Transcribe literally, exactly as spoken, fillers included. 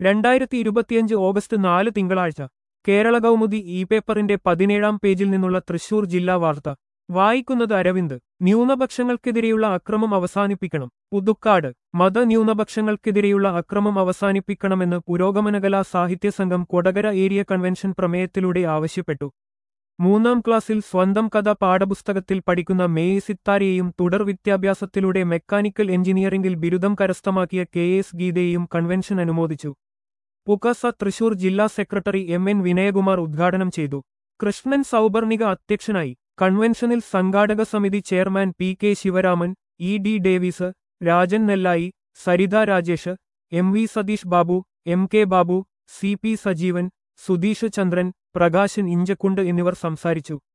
രണ്ടായിരത്തി ഇരുപത്തിയഞ്ച് ഓഗസ്റ്റ് നാല് തിങ്കളാഴ്ച കേരള കൗമുദി ഇ പേപ്പറിന്റെ പതിനേഴാം പേജിൽ നിന്നുള്ള തൃശൂർ ജില്ലാ വാർത്ത വായിക്കുന്നത് അരവിന്ദ്. ന്യൂനപക്ഷങ്ങൾക്കെതിരെയുള്ള അക്രമം അവസാനിപ്പിക്കണം. പുതുക്കാട്. മതന്യൂനപക്ഷങ്ങൾക്കെതിരെയുള്ള അക്രമം അവസാനിപ്പിക്കണമെന്ന് പുരോഗമനകലാ സാഹിത്യ സംഘം കൊടകര ഏരിയ കൺവെൻഷൻ പ്രമേയത്തിലൂടെ ആവശ്യപ്പെട്ടു. മൂന്നാം ക്ലാസ്സിൽ സ്വന്തം കഥ പാഠപുസ്തകത്തിൽ പഠിക്കുന്ന മേയ് സിത്താരയെയും തുടർ വിദ്യാഭ്യാസത്തിലൂടെ മെക്കാനിക്കൽ എഞ്ചിനീയറിംഗിൽ ബിരുദം കരസ്ഥമാക്കിയ കെ എസ് ഗീതയെയും കൺവെൻഷൻ അനുമോദിച്ചു. പുകസ തൃശൂർ ജില്ലാ സെക്രട്ടറി എം എൻ വിനയകുമാർ ഉദ്ഘാടനം ചെയ്തു. കൃഷ്ണൻ സൗപർണിക അധ്യക്ഷനായി. കൺവെൻഷനിൽ സംഘാടക സമിതി chairman P K Sivaraman, E D Davis, Rajan Nellayi, Saritha Rajesh, M V Satheesh Babu, M K Babu, C P Sajeevan, Sudheesh Chandran, Prakashan Inchakkundu എന്നിവർ സംസാരിച്ചു.